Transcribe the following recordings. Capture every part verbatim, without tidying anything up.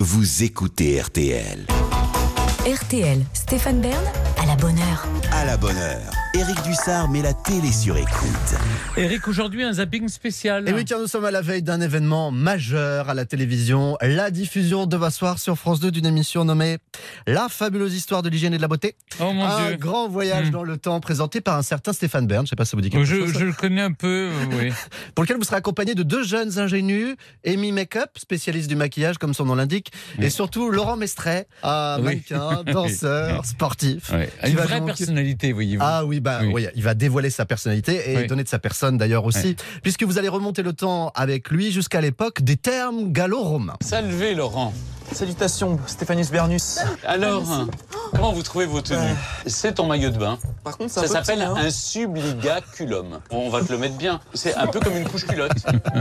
vous écoutez R T L. R T L, Stéphane Bern, à la bonne heure. À la bonne heure, Éric Dussard met la télé sur écoute. Éric, aujourd'hui un zapping spécial. Et oui, car nous sommes à la veille d'un événement majeur à la télévision, la diffusion demain soir sur France deux d'une émission nommée La fabuleuse histoire de l'hygiène et de la beauté. Oh mon un Dieu. grand voyage mmh. dans le temps présenté par un certain Stéphane Bern, je ne sais pas si ça vous dit quelque je, chose. Je le connais un peu, oui. Pour lequel vous serez accompagné de deux jeunes ingénus, Amy Makeup, spécialiste du maquillage comme son nom l'indique, oui. et surtout Laurent Mestrey, un oui. mannequin, danseur, sportif. Oui. Une vraie donc... personnalité, voyez-vous. Ah oui, bah, oui. oui, il va dévoiler sa personnalité et oui. donner de sa personne d'ailleurs aussi, oui. puisque vous allez remonter le temps avec lui jusqu'à l'époque des termes gallo-romains. Salve Laurent. Salutations, Stéphanus Bernus. Alors, comment vous trouvez vos tenues ? C'est ton maillot de bain. Par contre, ça s'appelle hein. un subligaculum. On va te le mettre bien. C'est un peu comme une couche culotte.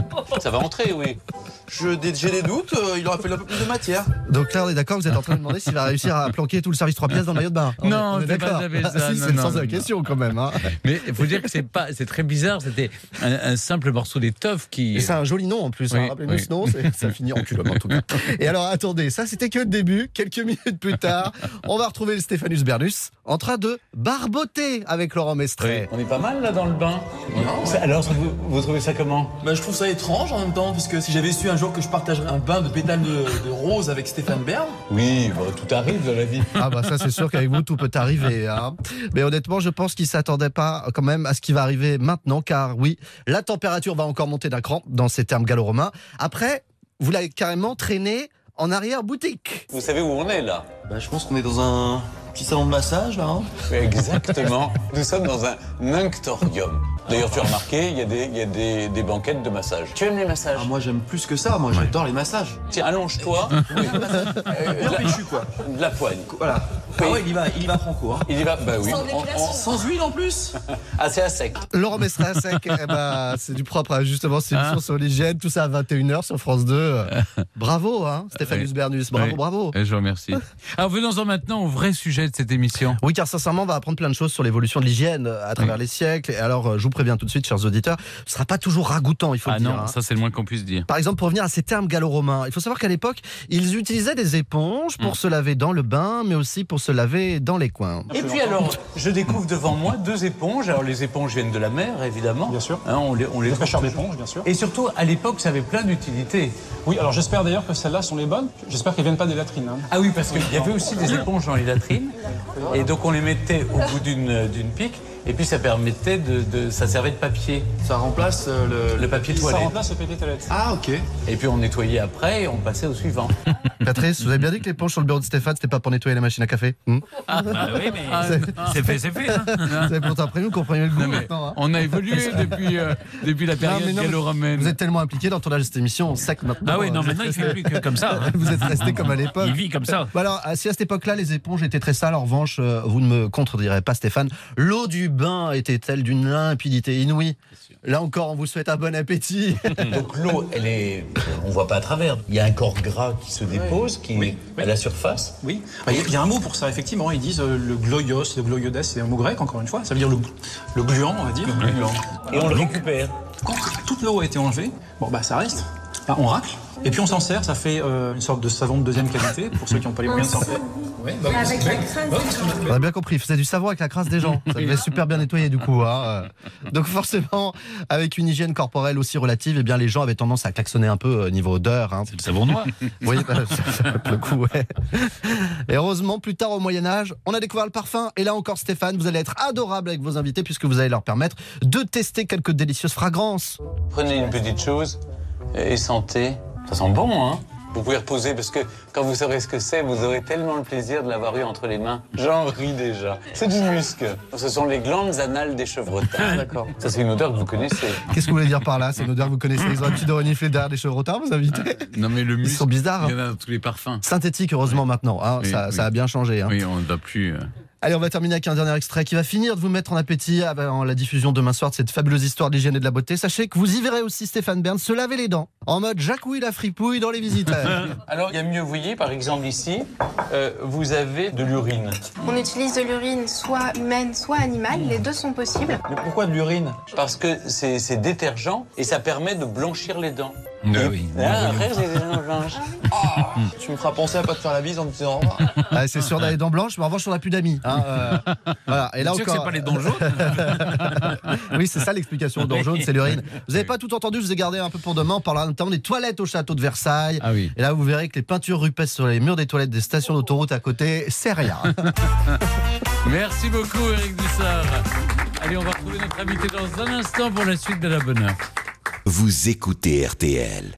Ça va entrer, oui. Je, j'ai des doutes, euh, il aurait fallu un peu plus de matière. Donc là, on est d'accord, vous êtes en train de demander s'il va réussir à planquer tout le service trois pièces dans le maillot de bain. On non, est, on est c'est d'accord. pas ça. Ah, si, non, c'est non, le sens non, de la question quand même. Hein. Mais il faut dire que c'est pas, c'est très bizarre. C'était un, un simple morceau d'étoffe qui. Et c'est un joli nom en plus. Oui, hein. Rappelez-nous oui. ce nom, ça finit en culum en tout cas. Et alors attendez, ça c'était que le début. Quelques minutes plus tard, on va retrouver le Stéphanus Bernus en train de barboter avec Laurent Mestrey. Oui. On est pas mal là dans le bain. Non, alors vous, vous trouvez ça comment ? Bah, je trouve ça étrange en même temps, puisque si j'avais su un jour que je partagerais un bain de pétales de, de rose avec Stéphane Bern. Oui, bah, tout arrive dans la vie. Ah bah ça c'est sûr qu'avec vous tout peut arriver. Hein. Mais honnêtement, je pense qu'il ne s'attendait pas quand même à ce qui va arriver maintenant, car oui, la température va encore monter d'un cran dans ces termes gallo-romains. Après, vous l'avez carrément traîné en arrière-boutique. Vous savez où on est là ? Bah, je pense qu'on est dans un petit salon de massage là. Hein. Exactement. Nous sommes dans un inctorium. D'ailleurs, tu as remarqué, il y a, des, il y a des, des banquettes de massage. Tu aimes les massages ? Ah, moi, j'aime plus que ça. Moi, j'adore les massages. Tiens, allonge-toi. Oui. euh, la, péchu, quoi. De la poigne. Voilà. Oui. Ah ouais, il y va, il y va franco. Hein. Il y va, bah oui. Sans, on, on, sans huile en plus. Ah, c'est à sec. Laurent Mestrey à sec, eh ben, c'est du propre. Hein. Justement, c'est une ah. émission sur l'hygiène, tout ça à vingt et une heures sur France deux. Bravo, hein, Stéphanus oui. Bernus. Bravo, oui. bravo. Et je vous remercie. Alors, venons-en maintenant au vrai sujet de cette émission. Oui, car sincèrement, on va apprendre plein de choses sur l'évolution de l'hygiène à travers oui. les siècles. Et alors, je vous préviens tout de suite, chers auditeurs, ce ne sera pas toujours ragoûtant, il faut ah le dire. Ah non, hein. ça c'est le moins qu'on puisse dire. Par exemple, pour revenir à ces termes gallo-romains, il faut savoir qu'à l'époque, ils utilisaient des éponges pour mmh. se laver dans le bain, mais aussi pour se laver dans les coins. Et puis alors, je découvre devant moi deux éponges. Alors les éponges viennent de la mer, évidemment. Bien sûr. Hein, on les, on les fraîcheurs d'éponges, bien sûr. Et surtout, à l'époque, ça avait plein d'utilités. Oui, alors j'espère d'ailleurs que celles-là sont les bonnes. J'espère qu'elles viennent pas des latrines. Hein. Ah oui, parce qu'il y avait aussi des éponges dans les latrines. Et donc on les mettait au bout d'une, d'une pique. Et puis ça permettait de, de... ça servait de papier. Ça remplace euh, le... le papier toilette. Ça remplace le papier toilette. Ah, ok. Et puis on nettoyait après et on passait au suivant. Patrice, vous avez bien dit que l'éponge sur le bureau de Stéphane, c'était pas pour nettoyer la machine à café hmm Ah bah oui, mais c'est, c'est fait, c'est fait. Hein. Vous avez pourtant prévu qu'on preniez le goût non, maintenant. Hein. On a évolué depuis, euh, depuis la période gallo-romaine. Vous êtes tellement impliqué dans le tournage de cette émission, on sait que maintenant... Ah oui, non, maintenant il fait plus que comme ça. Hein. Vous êtes resté comme à l'époque. Il vit comme ça. Bah alors, si à cette époque-là, les éponges étaient très sales, en revanche, euh, vous ne me contredirez pas, Stéphane, l'eau du bain était-elle d'une limpidité inouïe ? Là encore, on vous souhaite un bon appétit. Donc l'eau, elle est, on voit pas à travers. Il y a un corps gras qui se dépose, qui oui. est oui. à la surface. Oui. Il y, y a un mot pour ça, effectivement. Ils disent euh, le gloios, le gloiodes, c'est un mot grec, encore une fois. Ça veut dire le, le gluant, on va dire. Le gluant. Et on le récupère. Quand toute l'eau a été enlevée, bon bah ça reste. Bah, on racle. Et puis on s'en sert, ça fait euh, une sorte de savon de deuxième qualité, pour ceux qui n'ont pas les moyens de s'en faire. Oui, bah oui, avec la crasse des gens. On a bien compris, faisait du savon avec la crasse des gens. Ça devait super bien nettoyer du coup. Hein. Donc forcément, avec une hygiène corporelle aussi relative, eh bien, les gens avaient tendance à klaxonner un peu au niveau odeur. Hein. C'est le savon noir. Oui, bah, le coup, ouais. Et heureusement, plus tard au Moyen-Âge, on a découvert le parfum. Et là encore, Stéphane, vous allez être adorable avec vos invités puisque vous allez leur permettre de tester quelques délicieuses fragrances. Prenez une petite chose et sentez. Ça sent bon, hein ? Vous pouvez reposer parce que quand vous saurez ce que c'est, vous aurez tellement le plaisir de l'avoir eu entre les mains. J'en ris déjà. C'est du musc. Ce sont les glandes anales des chevrotins. Ah, d'accord. Ça, c'est une odeur que vous connaissez. Qu'est-ce que vous voulez dire par là ? C'est une odeur que vous connaissez. Ils ont l'habitude de renifler derrière des chevrotins, vos invités ? Non, mais le musc. Ils sont bizarres. Il y en a dans tous les parfums. Synthétique, heureusement, oui. maintenant. Hein, oui, ça, oui. ça a bien changé. Hein. Oui, on ne doit plus. Euh... Allez, on va terminer avec un dernier extrait qui va finir de vous mettre en appétit avant la diffusion demain soir de cette fabuleuse histoire d'hygiène et de la beauté. Sachez que vous y verrez aussi Stéphane Bern se laver les dents en mode Jacouille la fripouille dans Les Visiteurs. Alors, il y a mieux, vous voyez, par exemple ici, euh, vous avez de l'urine. On utilise de l'urine soit humaine, soit animale. Les deux sont possibles. Mais pourquoi de l'urine ? Parce que c'est, c'est détergent et ça permet de blanchir les dents. Bah oui. Ah, après, j'ai des dents blanches. Oh, tu me feras penser à pas te faire la bise en me disant au revoir. Ah, c'est sûr, on a les dents blanches, mais en revanche, on n'a plus d'amis. Hein, euh, voilà. Et là sûr encore. que c'est pas les dents jaunes. Oui, c'est ça l'explication. Dents jaunes, c'est l'urine. Vous n'avez pas tout entendu, je vous ai gardé un peu pour demain. On parlera notamment des toilettes au château de Versailles. Ah oui. Et là, vous verrez que les peintures rupestres sur les murs des toilettes des stations d'autoroute à côté, c'est rien. Merci beaucoup, Eric Dussard. Allez, on va retrouver notre invité dans un instant pour la suite de la bonne heure. Vous écoutez R T L.